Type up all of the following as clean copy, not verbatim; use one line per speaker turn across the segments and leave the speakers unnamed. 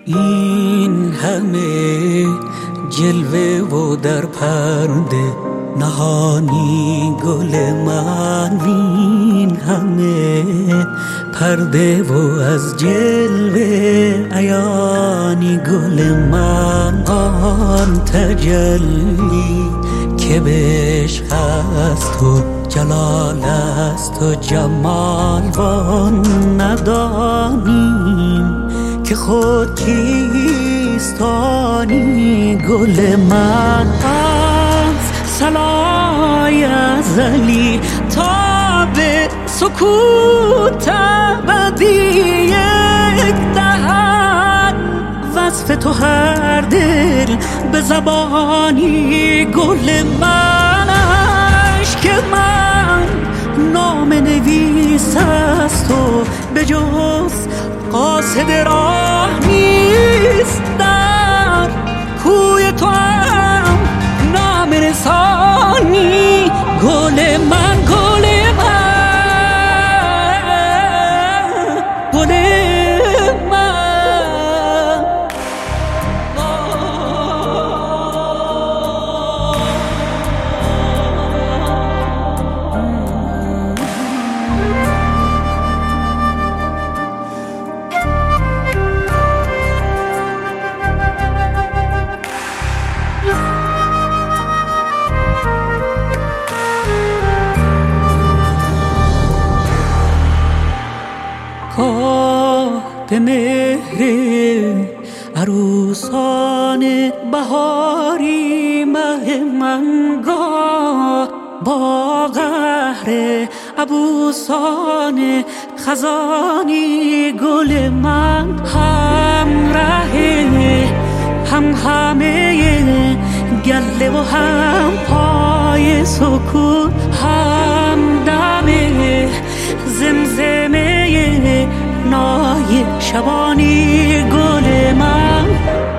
این همه جلوه و در پرده نهانی گل من، این همه پرده و از جلوه عیانی گل من. آن تجلی که بهش هست و جلال است و جمال وان ندانیم که خود کیستانی گل من. از صلای ازلی تا به سکوت ابدی یک دهن وصف تو هر دل به زبانی گل من. عشق من نام نویس است و به جز قاصد راه نیست، در کوی تو هم نام رسانی گل من، گل من، گل من. به مهر عروسان بهاری مه منگاه، با قهر عبوسان خزانی گل من. همه گله و هم پای سکون، هم دم زمزمه نای شبانی گل من.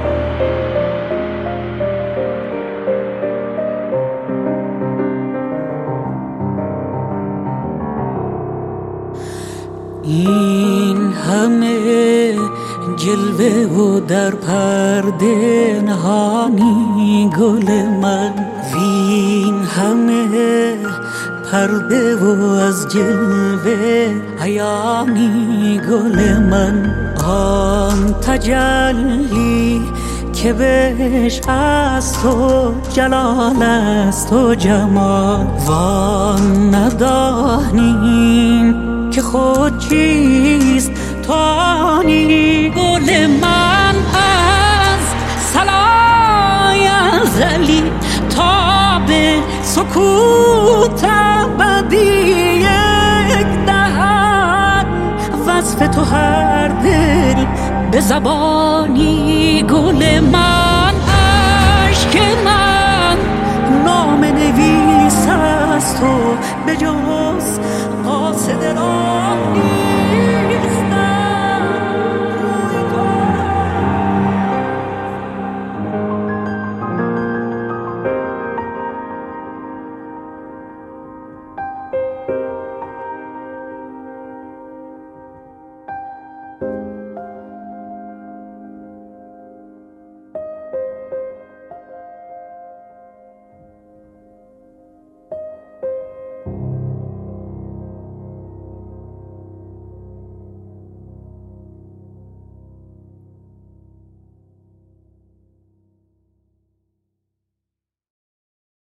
این همه جلوه و در پرده نهانی گل من، وین همه پرده و از جلوه عیانی گل من. آن تجلی که بهش هست و جلال است و جمال وان ندانیم که خود چیست توانی گل من. از صلای ازلی تا به سکوت ابدی یک دهن وصف تو هر دل به زبانی گل من. عشق من نام نویس است و به جز قاصد راه